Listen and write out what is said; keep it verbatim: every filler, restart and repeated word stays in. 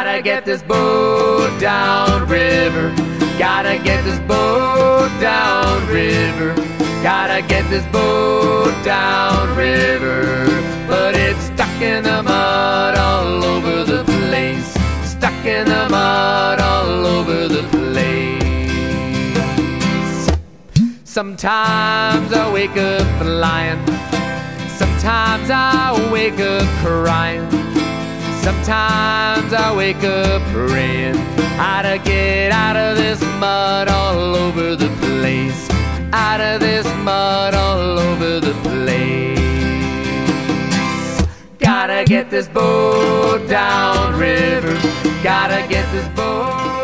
Gotta get this boat down river. Gotta get this boat down river. Gotta get this boat down river. But it's stuck in the mud all over the place. Stuck in the mud all over the place. Sometimes I wake up flying. Sometimes I wake up crying. Sometimes I wake up praying how to get out of this mud all over the place. Out of this mud all over the place. Gotta get this boat down river. Gotta get this boat